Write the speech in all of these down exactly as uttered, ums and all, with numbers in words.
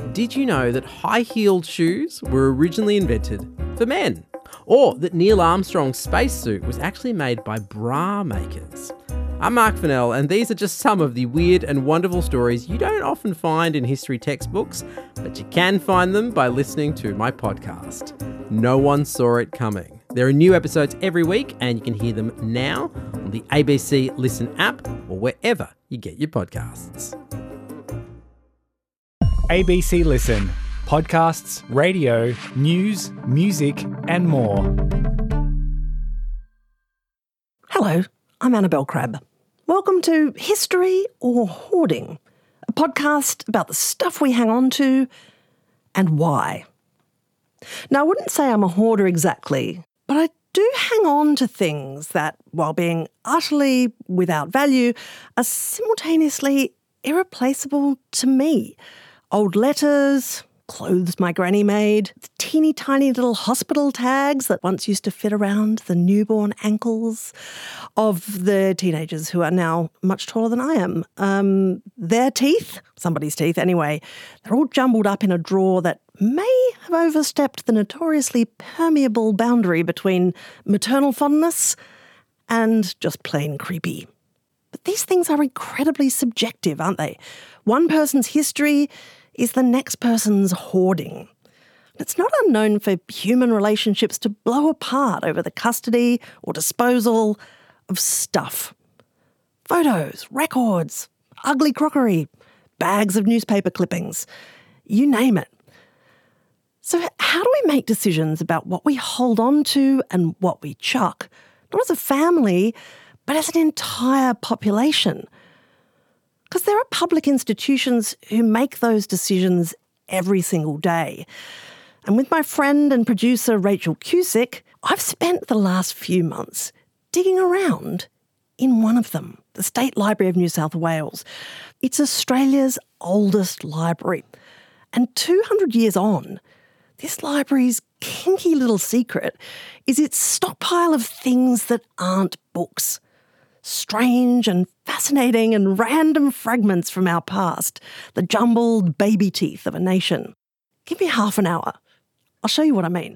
Did you know that high-heeled shoes were originally invented for men? Or that Neil Armstrong's spacesuit was actually made by bra makers? I'm Mark Fennell, and these are just some of the weird and wonderful stories you don't often find in history textbooks, but you can find them by listening to my podcast. No One Saw It Coming. There are new episodes every week, and you can hear them now on the A B C Listen app or wherever you get your podcasts. A B C Listen. Podcasts, radio, news, music and more. Hello, I'm Annabelle Crabb. Welcome to History or Hoarding, a podcast about the stuff we hang on to and why. Now, I wouldn't say I'm a hoarder exactly, but I do hang on to things that, while being utterly without value, are simultaneously irreplaceable to me. Old letters, clothes my granny made, the teeny tiny little hospital tags that once used to fit around the newborn ankles of the teenagers who are now much taller than I am. Um, their teeth, somebody's teeth anyway, they're all jumbled up in a drawer that may have overstepped the notoriously permeable boundary between maternal fondness and just plain creepy. But these things are incredibly subjective, aren't they? One person's history is the next person's hoarding. It's not unknown for human relationships to blow apart over the custody or disposal of stuff. Photos, records, ugly crockery, bags of newspaper clippings, you name it. So how do we make decisions about what we hold on to and what we chuck? Not as a family, but as an entire population. Because there are public institutions who make those decisions every single day. And with my friend and producer Rachel Cusick, I've spent the last few months digging around in one of them, the State Library of New South Wales. It's Australia's oldest library. And two hundred years on, this library's kinky little secret is its stockpile of things that aren't books. Strange and fascinating and random fragments from our past, the jumbled baby teeth of a nation. Give me half an hour. I'll show you what I mean.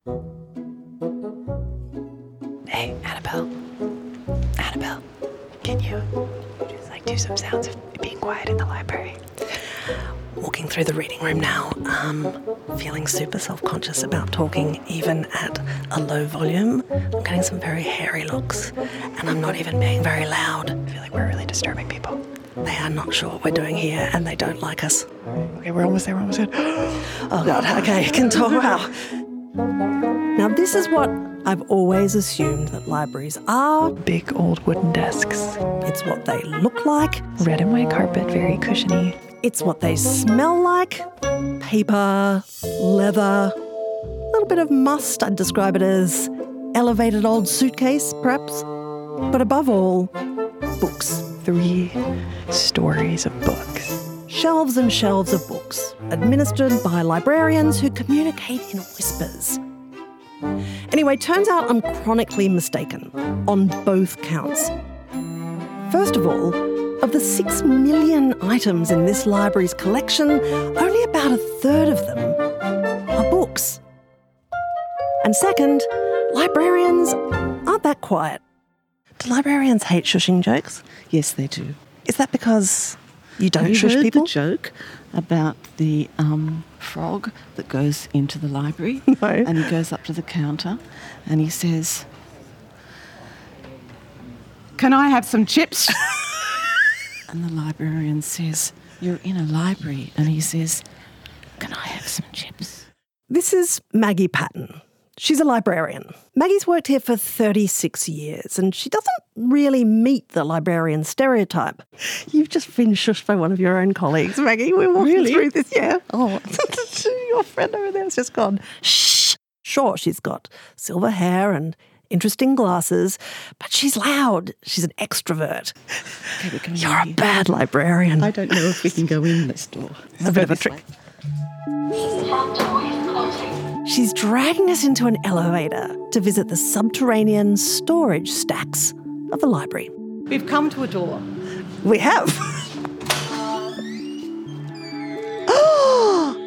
Hey, Annabelle. Annabelle, can you just like do some sounds of being quiet in the library? Walking through the reading room now, um, feeling super self-conscious about talking even at a low volume. I'm getting some very hairy looks, and I'm not even being very loud. I feel like we're really disturbing people. They are not sure what we're doing here, and they don't like us. Okay, we're almost there, we're almost there. Oh God, okay, can talk, wow. Now this is what I've always assumed that libraries are. Big old wooden desks. It's what they look like. Red and white carpet, very cushiony. It's what they smell like. Paper, leather, a little bit of must. I'd describe it as elevated old suitcase, perhaps. But above all, books. Three stories of books. Shelves and shelves of books, administered by librarians who communicate in whispers. Anyway, turns out I'm chronically mistaken on both counts. First of all, of the six million items in this library's collection, only about a third of them are books. And second, librarians aren't that quiet. Do librarians hate shushing jokes? Yes, they do. Is that because you don't Have you shush heard people? the joke about the um, frog that goes into the library? No. And he goes up to the counter and he says, "Can I have some chips?" And the librarian says, "You're in a library." And he says, "Can I have some chips?" This is Maggie Patton. She's a librarian. Maggie's worked here for thirty-six years and she doesn't really meet the librarian stereotype. You've just been shushed by one of your own colleagues, Maggie. We're walking Really? through this, yeah. Oh, your friend over there has just gone, shh. Sure, she's got silver hair and interesting glasses, but she's loud. She's an extrovert. Okay, but can we You're go a here? bad librarian. I don't know if we can go in this door. It's a bit of a trick. She's dragging us into an elevator to visit the subterranean storage stacks of the library. We've come to a door. We have.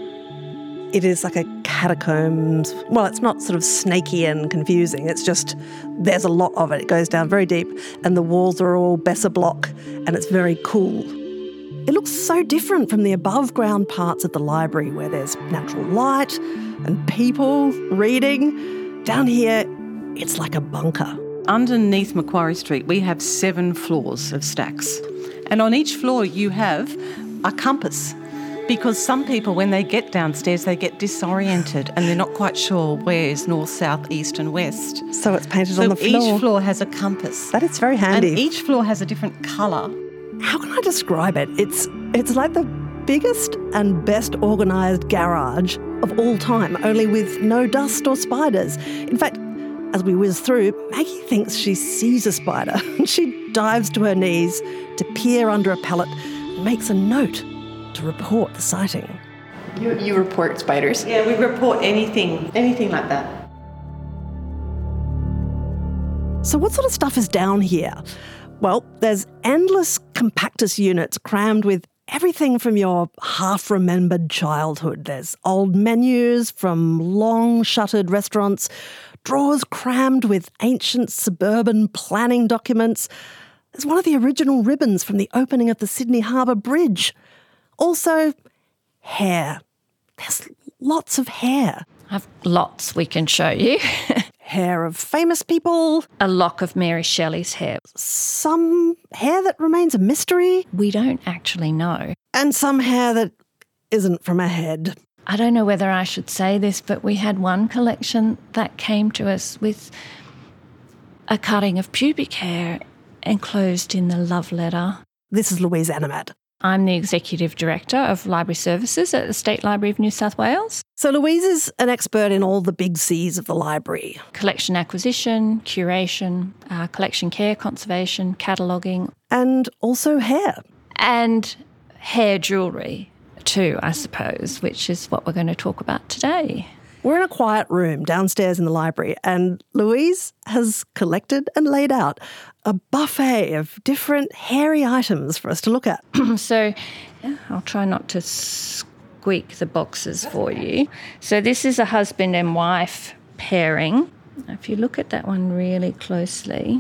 it is like a catacombs. Well, it's not sort of snaky and confusing. It's just there's a lot of it. It goes down very deep and the walls are all Besser block and it's very cool. It looks so different from the above ground parts of the library where there's natural light and people reading. Down here, it's like a bunker. Underneath Macquarie Street, we have seven floors of stacks. And on each floor you have a compass. Because some people, when they get downstairs, they get disoriented and they're not quite sure where is north, south, east and west. So it's painted so on the floor. Each floor has a compass. That is very handy. And each floor has a different colour. How can I describe it? It's it's like the biggest and best organised garage of all time, only with no dust or spiders. In fact, as we whiz through, Maggie thinks she sees a spider and she dives to her knees to peer under a pallet and makes a note to report the sighting. You, you report spiders? Yeah, we report anything, anything like that. So what sort of stuff is down here? Well, there's endless compactus units crammed with everything from your half-remembered childhood. There's old menus from long-shuttered restaurants, drawers crammed with ancient suburban planning documents. There's one of the original ribbons from the opening of the Sydney Harbour Bridge. Also, hair. There's lots of hair. I've lots we can show you. Hair of famous people. A lock of Mary Shelley's hair. Some hair that remains a mystery. We don't actually know. And some hair that isn't from a head. I don't know whether I should say this, but we had one collection that came to us with a cutting of pubic hair enclosed in the love letter. This is Louise Animat. I'm the Executive Director of Library Services at the State Library of New South Wales. So Louise is an expert in all the big C's of the library. Collection acquisition, curation, uh, collection care, conservation, cataloguing. And also hair. And hair jewellery too, I suppose, which is what we're going to talk about today. We're in a quiet room downstairs in the library and Louise has collected and laid out a buffet of different hairy items for us to look at. So I'll try not to squeak the boxes for you. So this is a husband and wife pairing. If you look at that one really closely,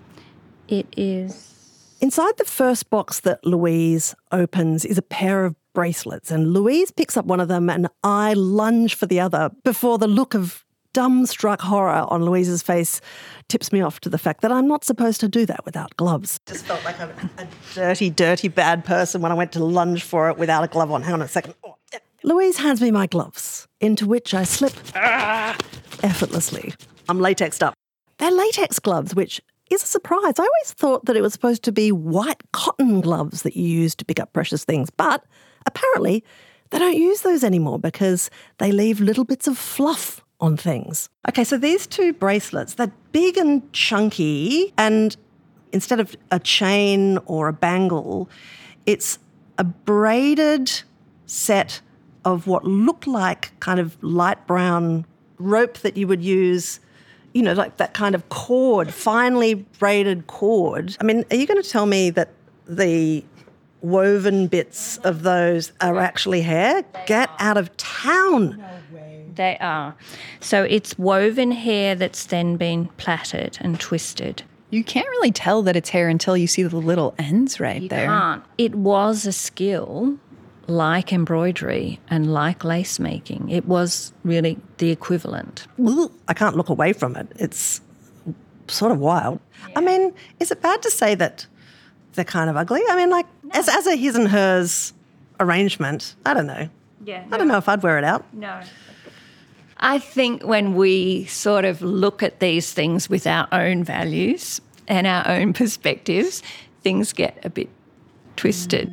it is... Inside the first box that Louise opens is a pair of bracelets, and Louise picks up one of them and I lunge for the other before the look of dumbstruck horror on Louise's face tips me off to the fact that I'm not supposed to do that without gloves. Just felt like I'm a dirty, dirty, bad person when I went to lunge for it without a glove on. Hang on a second. Oh, yeah. Louise hands me my gloves, into which I slip ah, effortlessly. I'm latexed up. They're latex gloves, which is a surprise. I always thought that it was supposed to be white cotton gloves that you use to pick up precious things, but apparently they don't use those anymore because they leave little bits of fluff on things. Okay, so these two bracelets, they're big and chunky, and instead of a chain or a bangle, it's a braided set of what looked like kind of light brown rope that you would use, you know, like that kind of cord, finely braided cord. I mean, are you going to tell me that the woven bits of those are actually hair? Get out of town. They are. So it's woven hair that's then been plaited and twisted. You can't really tell that it's hair until you see the little ends right you there. You can't. It was a skill like embroidery and like lace making. It was really the equivalent. Ugh, I can't look away from it. It's sort of wild. Yeah. I mean, is it bad to say that they're kind of ugly? I mean, like, no. as, as a his and hers arrangement, I don't know. Yeah. I don't know if I'd wear it out. No. I think when we sort of look at these things with our own values and our own perspectives, things get a bit twisted.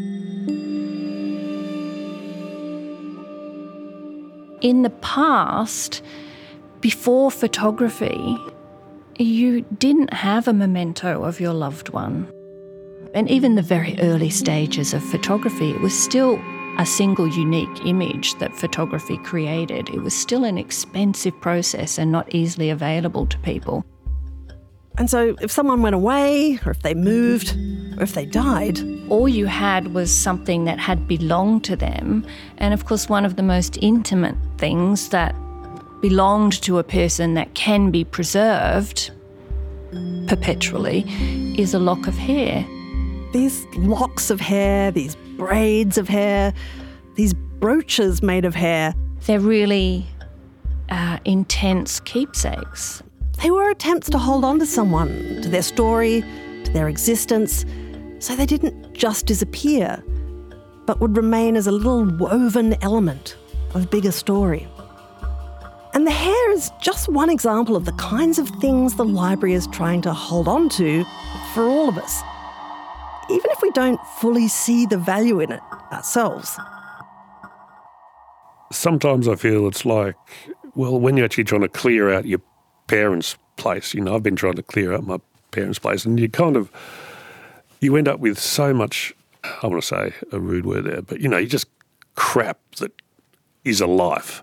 In the past, before photography, you didn't have a memento of your loved one. And even the very early stages of photography, it was still a single unique image that photography created. It was still an expensive process and not easily available to people. And so if someone went away, or if they moved, or if they died, all you had was something that had belonged to them. And of course, one of the most intimate things that belonged to a person that can be preserved perpetually is a lock of hair. These locks of hair, these braids of hair, these brooches made of hair. They're really uh, intense keepsakes. They were attempts to hold on to someone, to their story, to their existence, so they didn't just disappear, but would remain as a little woven element of a bigger story. And the hair is just one example of the kinds of things the library is trying to hold on to for all of us, even if we don't fully see the value in it ourselves. Sometimes I feel it's like, well, when you're actually trying to clear out your parents' place, you know, I've been trying to clear out my parents' place, and you kind of, you end up with so much, I want to say a rude word there, but, you know, you just crap that is a life.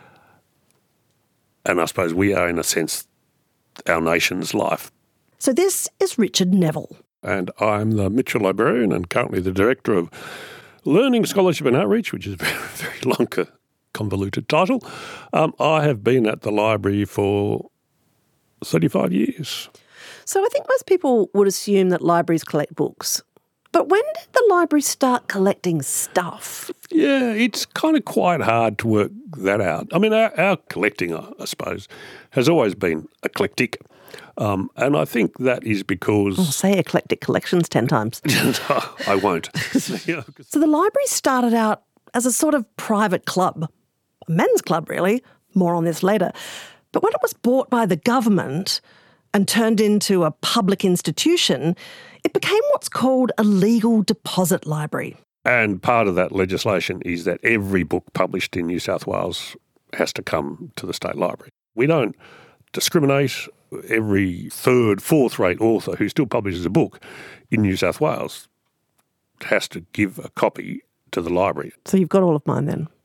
And I suppose we are, in a sense, our nation's life. So this is Richard Neville. And I'm the Mitchell Librarian and currently the Director of Learning, Scholarship and Outreach, which is a very, very long, convoluted title. Um, I have been at the library for thirty-five years. So I think most people would assume that libraries collect books. But when did the library start collecting stuff? Yeah, it's kind of quite hard to work that out. I mean, our, our collecting, I, I suppose, has always been eclectic. Um, and I think that is because... Oh, say eclectic collections ten times. I won't. Yeah, so the library started out as a sort of private club, a men's club really, more on this later. But when it was bought by the government and turned into a public institution, it became what's called a legal deposit library. And part of that legislation is that every book published in New South Wales has to come to the state library. We don't discriminate. Every third, fourth-rate author who still publishes a book in New South Wales has to give a copy to the library. So you've got all of mine then?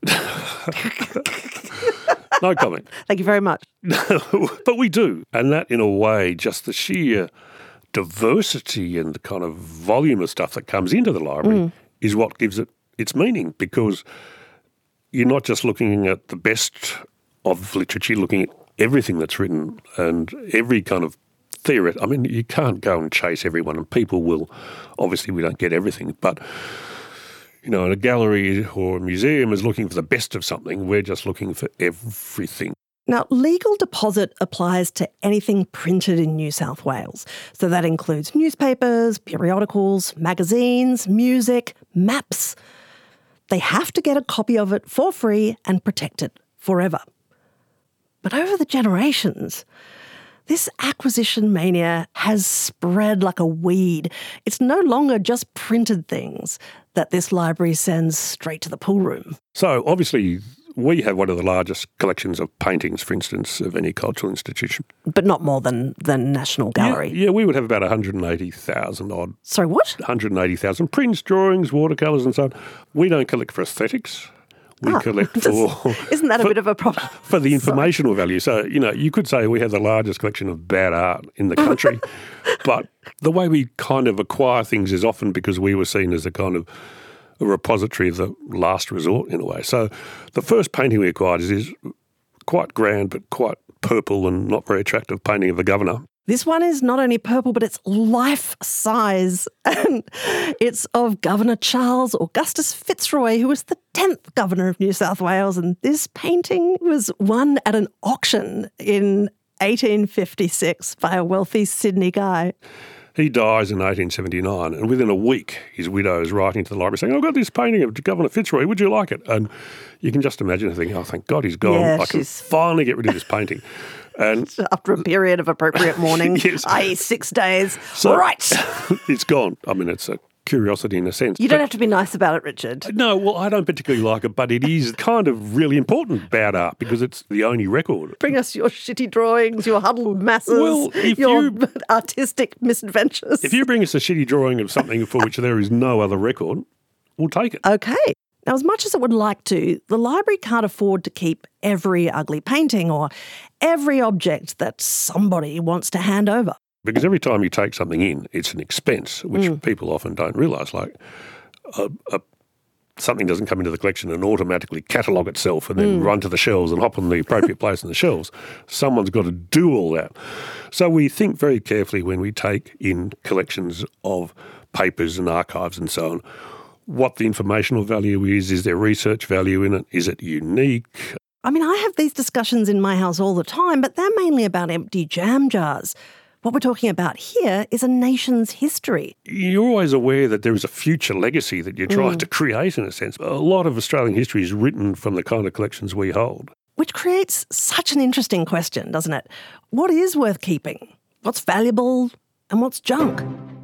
No comment. Thank you very much. But we do. And that, in a way, just the sheer diversity and the kind of volume of stuff that comes into the library mm. is what gives it its meaning, because you're not just looking at the best of literature, you're looking at everything that's written and every kind of theory. I mean, you can't go and chase everyone, and people will, obviously we don't get everything, but, you know, in a gallery or a museum is looking for the best of something, we're just looking for everything. Now, legal deposit applies to anything printed in New South Wales. So that includes newspapers, periodicals, magazines, music, maps. They have to get a copy of it for free and protect it forever. But over the generations, this acquisition mania has spread like a weed. It's no longer just printed things that this library sends straight to the pool room. So obviously we have one of the largest collections of paintings, for instance, of any cultural institution. But not more than the National Gallery. Yeah, yeah, we would have about one hundred eighty thousand odd. Sorry, what? one hundred eighty thousand prints, drawings, watercolours and so on. We don't collect for aesthetics. We oh, collect for... Isn't that a for, bit of a problem? For the informational value. So, you know, you could say we have the largest collection of bad art in the country, but the way we kind of acquire things is often because we were seen as a kind of a repository of the last resort in a way. So the first painting we acquired is, is quite grand but quite purple and not very attractive painting of the governor. This one is not only purple, but it's life-size. And it's of Governor Charles Augustus Fitzroy, who was the tenth Governor of New South Wales. And this painting was won at an auction in eighteen fifty-six by a wealthy Sydney guy. He dies in eighteen seventy-nine, and within a week, his widow is writing to the library saying, I've got this painting of Governor Fitzroy, would you like it? And you can just imagine her thinking, oh, thank God he's gone. Yeah, I can she's... finally get rid of this painting. And after a period of appropriate mourning, yes. that is six days. So, right. It's gone. I mean, it's a curiosity in a sense. You don't but, have to be nice about it, Richard. No, well, I don't particularly like it, but it is kind of really important, bad art, because it's the only record. Bring us your shitty drawings, your huddled masses, well, if your you, artistic misadventures. If you bring us a shitty drawing of something for which there is no other record, we'll take it. Okay. Now, as much as it would like to, the library can't afford to keep every ugly painting or every object that somebody wants to hand over. Because every time you take something in, it's an expense, which mm. people often don't realise. Like a, a, something doesn't come into the collection and automatically catalogue itself and then mm. run to the shelves and hop on the appropriate place on the shelves. Someone's got to do all that. So we think very carefully when we take in collections of papers and archives and so on, what the informational value is. Is there research value in it? Is it unique? I mean, I have these discussions in my house all the time, but they're mainly about empty jam jars. What we're talking about here is a nation's history. You're always aware that there is a future legacy that you're trying mm. to create, in a sense. A lot of Australian history is written from the kind of collections we hold. Which creates such an interesting question, doesn't it? What is worth keeping? What's valuable and what's junk?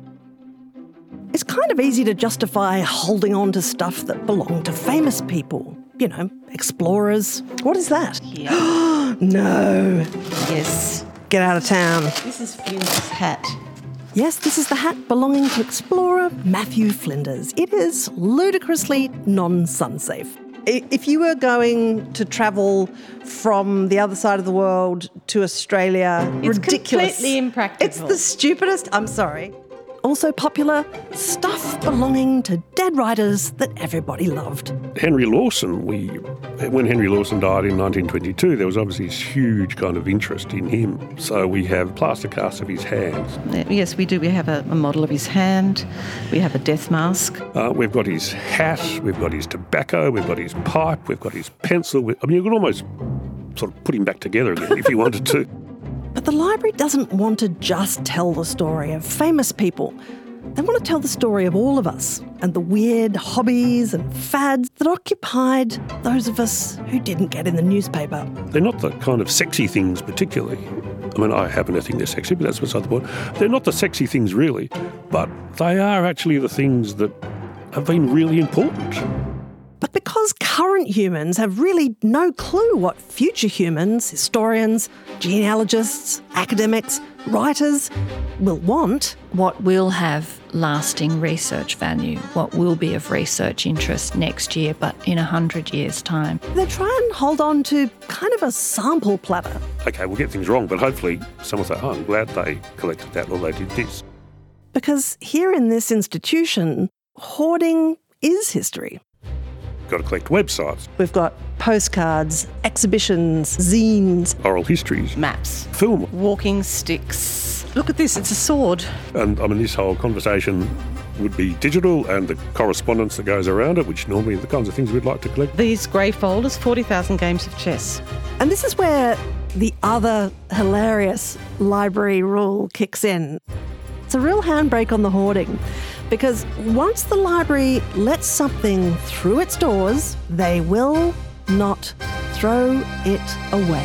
It's kind of easy to justify holding on to stuff that belonged to famous people. You know, explorers. What is that? Yeah. No. Yes. Get out of town. This is Flinders' hat. Yes, this is the hat belonging to explorer Matthew Flinders. It is ludicrously non-sun safe. If you were going to travel from the other side of the world to Australia, it's ridiculous. Completely impractical. It's the stupidest. I'm sorry. Also popular, stuff belonging to dead writers that everybody loved. Henry Lawson, we, when Henry Lawson died in nineteen twenty-two, there was obviously this huge kind of interest in him. So we have plaster casts of his hands. Yes, we do. We have a, a model of his hand. We have a death mask. Uh, we've got his hat. We've got his tobacco. We've got his pipe. We've got his pencil. I mean, you could almost sort of put him back together again if you wanted to. But the library doesn't want to just tell the story of famous people. They want to tell the story of all of us and the weird hobbies and fads that occupied those of us who didn't get in the newspaper. They're not the kind of sexy things particularly. I mean, I happen to think they're sexy, but that's beside the point. They're not the sexy things really, but they are actually the things that have been really important. But because current humans have really no clue what future humans, historians, genealogists, academics, writers will want. What will have lasting research value, what will be of research interest next year, but in a hundred years' time. They try and hold on to kind of a sample platter. Okay, we'll get things wrong, but hopefully someone will say, oh, I'm glad they collected that or they did this. Because here in this institution, hoarding is history. Got to collect websites. We've got postcards, exhibitions, zines. Oral histories. Maps. Film. Walking sticks. Look at this, it's a sword. And I mean, this whole conversation would be digital and the correspondence that goes around it, which normally are the kinds of things we'd like to collect. These grey folders, forty thousand games of chess. And this is where the other hilarious library rule kicks in. It's a real handbrake on the hoarding. Because once the library lets something through its doors, they will not throw it away.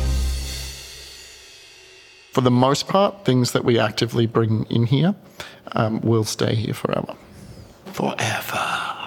For the most part, things that we actively bring in here um, will stay here forever. Forever.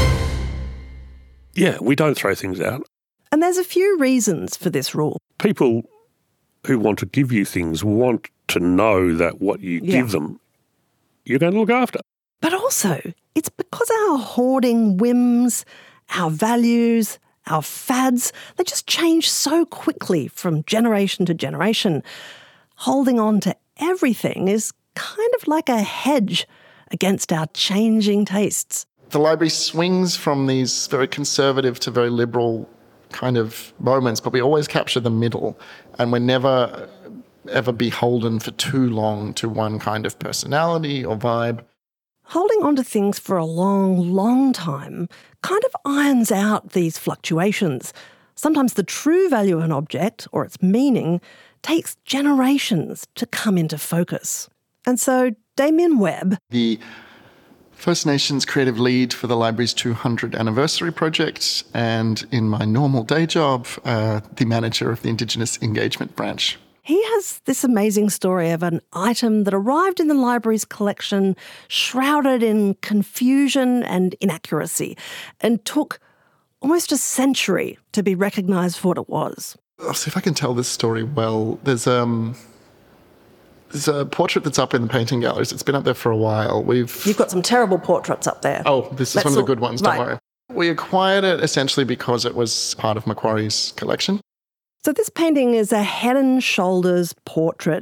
Yeah, we don't throw things out. And there's a few reasons for this rule. People who want to give you things want to know that what you Yeah. give them, you're going to look after. But also, it's because our hoarding whims, our values, our fads, they just change so quickly from generation to generation. Holding on to everything is kind of like a hedge against our changing tastes. The library swings from these very conservative to very liberal kind of moments, but we always capture the middle, and we're never ever beholden for too long to one kind of personality or vibe. Holding on to things for a long, long time kind of irons out these fluctuations. Sometimes the true value of an object, or its meaning, takes generations to come into focus. And so Damien Webb, The First Nations creative lead for the library's two hundredth anniversary project, and in my normal day job, uh, the manager of the Indigenous Engagement Branch. he has this amazing story of an item that arrived in the library's collection shrouded in confusion and inaccuracy and took almost a century to be recognised for what it was. I'll see if I can tell this story well. There's um, there's a portrait that's up in the painting galleries. It's been up there for a while. We've You've got some terrible portraits up there. Oh, this is Let's one of the all- good ones, don't right. worry. We acquired it essentially because it was part of Macquarie's collection. So this painting is a head and shoulders portrait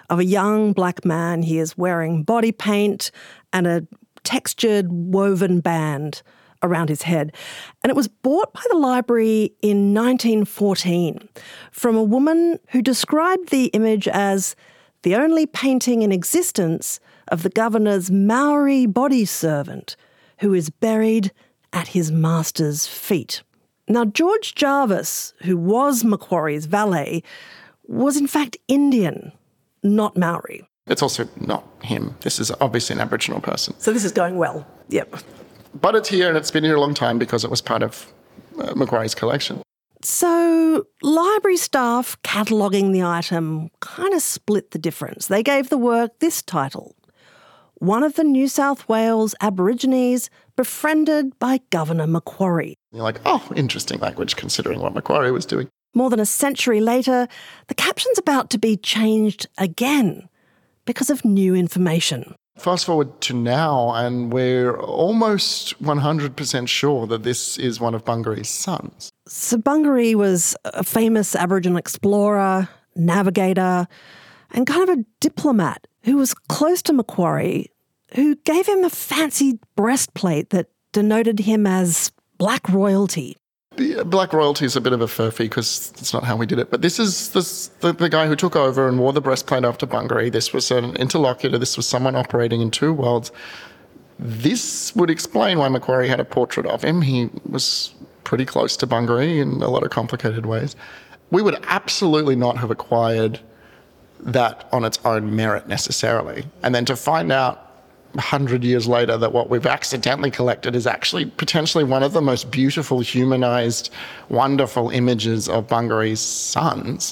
of a young black man. He is wearing body paint and a textured woven band around his head. And it was bought by the library in nineteen fourteen from a woman who described the image as the only painting in existence of the governor's Maori body servant who is buried at his master's feet. Now, George Jarvis, who was Macquarie's valet, was in fact Indian, not Maori. It's also not him. This is obviously an Aboriginal person. So this is going well. Yep. But it's here, and it's been here a long time because it was part of uh, Macquarie's collection. So library staff cataloguing the item kind of split the difference. They gave the work this title: One of the New South Wales Aborigines befriended by Governor Macquarie. You're like, oh, interesting language considering what Macquarie was doing. More than a century later, the caption's about to be changed again because of new information. Fast forward to now, and we're almost one hundred percent sure that this is one of Bungaree's sons. So Bungaree was a famous Aboriginal explorer, navigator, and kind of a diplomat who was close to Macquarie, who gave him a fancy breastplate that denoted him as black royalty. The black royalty is a bit of a furphy because that's not how we did it. But this is this, the, the guy who took over and wore the breastplate after Bungaree. This was an interlocutor. This was someone operating in two worlds. This would explain why Macquarie had a portrait of him. He was pretty close to Bungaree in a lot of complicated ways. We would absolutely not have acquired that on its own merit necessarily. And then to find out a hundred years later that what we've accidentally collected is actually potentially one of the most beautiful, humanized, wonderful images of Bungaree's sons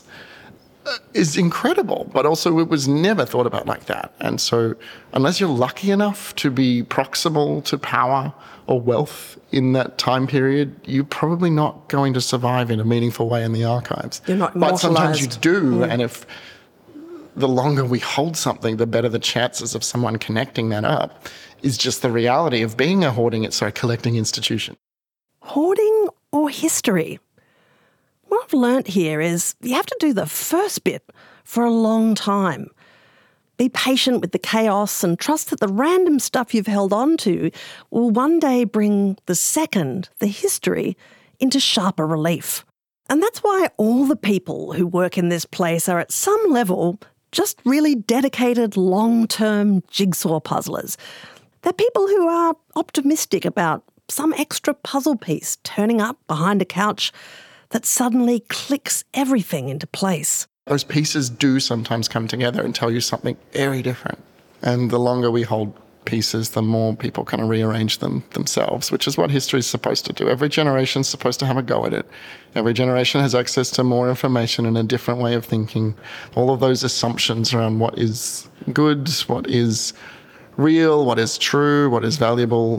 is incredible. But also it was never thought about like that. And so unless you're lucky enough to be proximal to power or wealth in that time period, you're probably not going to survive in a meaningful way in the archives. You're not But sometimes you immortalised. do, Mm. and if the longer we hold something, the better the chances of someone connecting that up is just the reality of being a hoarding, sorry, collecting institution. Hoarding or history? What I've learnt here is you have to do the first bit for a long time. Be patient with the chaos and trust that the random stuff you've held on to will one day bring the second, the history, into sharper relief. And that's why all the people who work in this place are at some level just really dedicated long-term jigsaw puzzlers. They're people who are optimistic about some extra puzzle piece turning up behind a couch that suddenly clicks everything into place. Those pieces do sometimes come together and tell you something very different. And the longer we hold pieces, the more people kind of rearrange them themselves, which is what history is supposed to do. Every generation is supposed to have a go at it. Every generation has access to more information and a different way of thinking. All of those assumptions around what is good, what is real, what is true, what is valuable,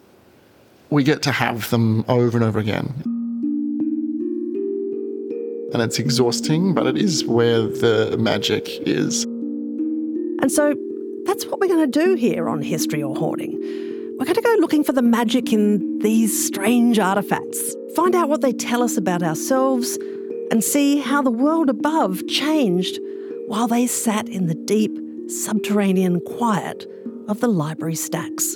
we get to have them over and over again. And it's exhausting, but it is where the magic is. And so that's what we're going to do here on History or Hoarding. We're going to go looking for the magic in these strange artefacts, find out what they tell us about ourselves, and see how the world above changed while they sat in the deep, subterranean quiet of the library stacks.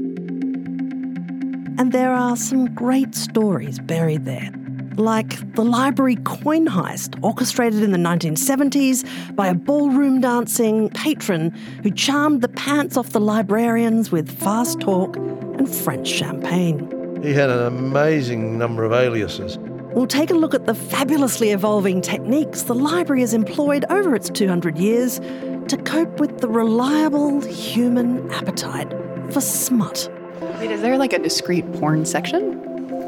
And there are some great stories buried there, like the library coin heist orchestrated in the nineteen seventies by a ballroom dancing patron who charmed the pants off the librarians with fast talk and French champagne. He had an amazing number of aliases. We'll take a look at the fabulously evolving techniques the library has employed over its two hundred years to cope with the reliable human appetite for smut. Wait, is there like a discrete porn section?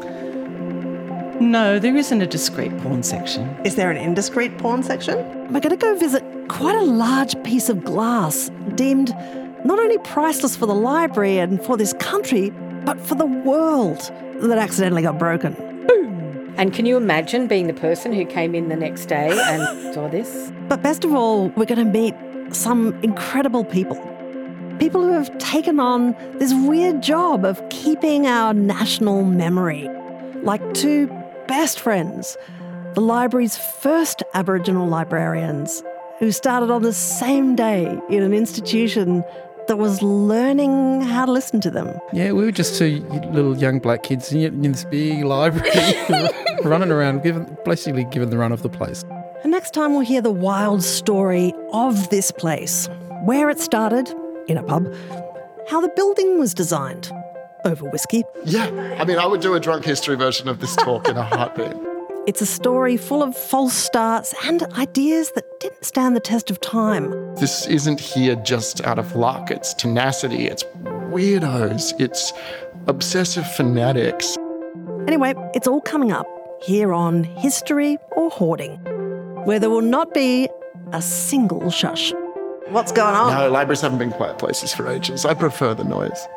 No, there isn't a discrete porn section. Is there an indiscreet porn section? We're going to go visit quite a large piece of glass, deemed not only priceless for the library and for this country, but for the world, that accidentally got broken. And can you imagine being the person who came in the next day and saw this? But best of all, we're going to meet some incredible people. People who have taken on this weird job of keeping our national memory. Like two best friends, the library's first Aboriginal librarians, who started on the same day in an institution that was learning how to listen to them. Yeah, we were just two little young black kids in in this big library running around, giving, basically giving the run of the place. And next time we'll hear the wild story of this place, where it started, in a pub, how the building was designed, over whiskey. Yeah, I mean, I would do a drunk history version of this talk in a heartbeat. It's a story full of false starts and ideas that didn't stand the test of time. This isn't here just out of luck. It's tenacity, it's weirdos, it's obsessive fanatics. Anyway, it's all coming up here on History or Hoarding, where there will not be a single shush. What's going on? No, libraries haven't been quiet places for ages. I prefer the noise.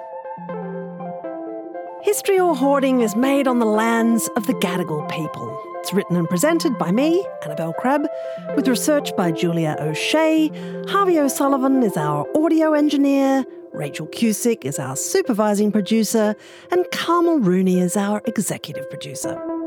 History or Hoarding is made on the lands of the Gadigal people. It's written and presented by me, Annabelle Crabb, with research by Julia O'Shea. Harvey O'Sullivan is our audio engineer, Rachel Cusick is our supervising producer, and Carmel Rooney is our executive producer.